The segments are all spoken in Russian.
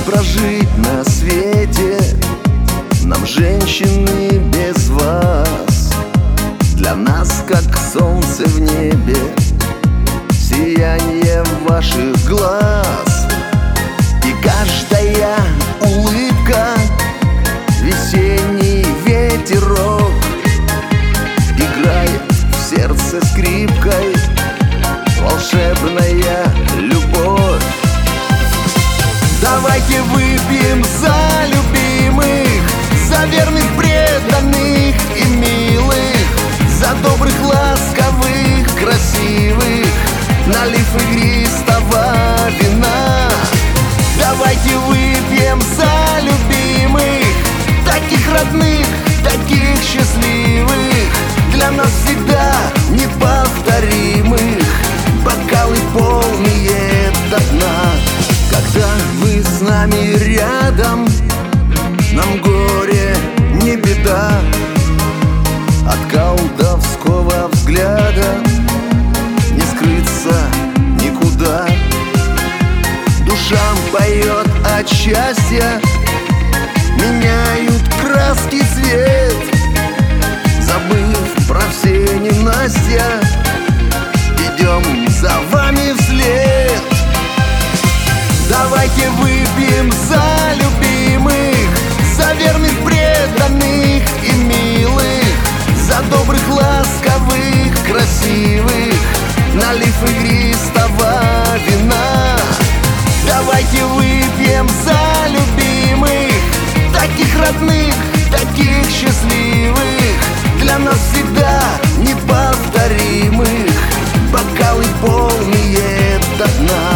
прожить на свете нам, женщины, без вас. Для нас, как солнце в небе, сияние ваших глаз. И каждая улыбка — весенний ветерок, играет в сердце скрипкой волшебная любовь. Давайте выпьем за любимых, за верных, преданных и милых, за добрых, ласковых, красивых, налив игристого вина. Давайте выпьем за любимых, таких родных, таких счастливых, для нас всегда неповторимых, бокалы полные до дна. Когда вы с нами рядом, нам горе не беда. От колдовского взгляда не скрыться никуда. Душам поет от счастья, меняют краски цвет, забыв про все ненастья, идем за вами вслед. Давайте выпьем за любимых, за верных, преданных и милых, за добрых, ласковых, красивых, налив игристого вина. Давайте выпьем за любимых, таких родных, таких счастливых, для нас всегда неповторимых, бокалы полные до дна.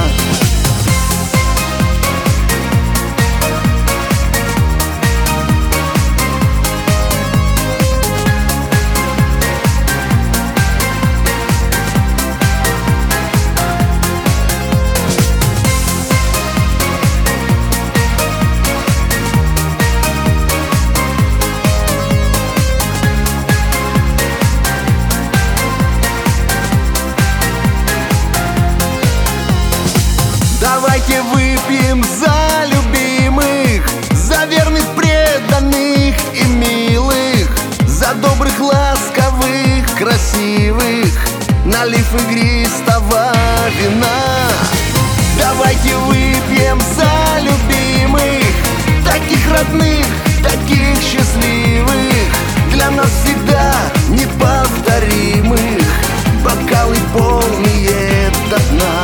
Давайте выпьем за любимых, за верных, преданных и милых, за добрых, ласковых, красивых, налив игристого вина. Давайте выпьем за любимых, таких родных, таких счастливых, для нас всегда неповторимых, бокалы полные до дна.